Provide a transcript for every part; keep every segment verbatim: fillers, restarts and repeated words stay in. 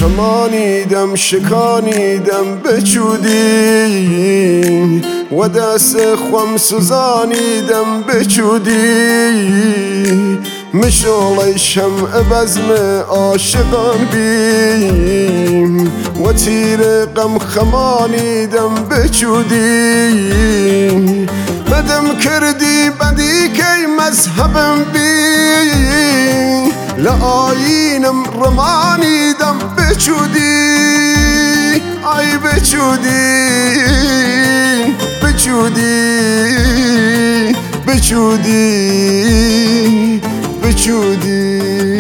خمانیدم شکانیدم بچودی و دست خوام سوزانیدم بچودی مشغل شمع بزم عاشقان بیم و تیر غم خمانیدم بچودی بدم کردی بدی که مذهبم بی لآیینم رمانیدم بچودی ای بچودی بچودی بچودی بچودی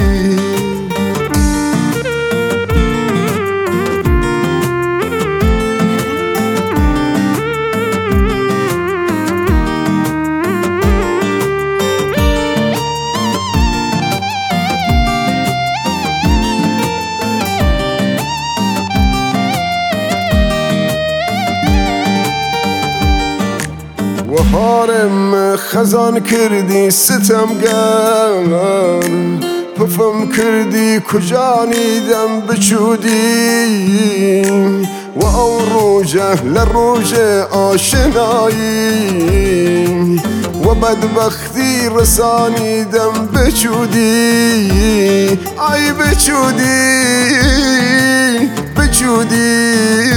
وهارم خزان کردی ستمگر پفم کردی کجانیدم بچودی و او روجه لروج آشنایی و بدبختی رسانیدم بچودی ای بچودی بچودی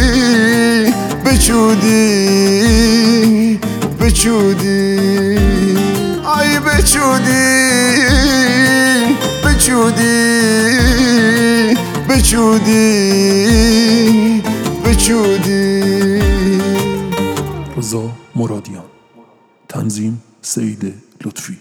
بچودی بچودی ای بچودی بچودی بچودی بچودی رضا مرادیان، تنظیم سعید لطفی.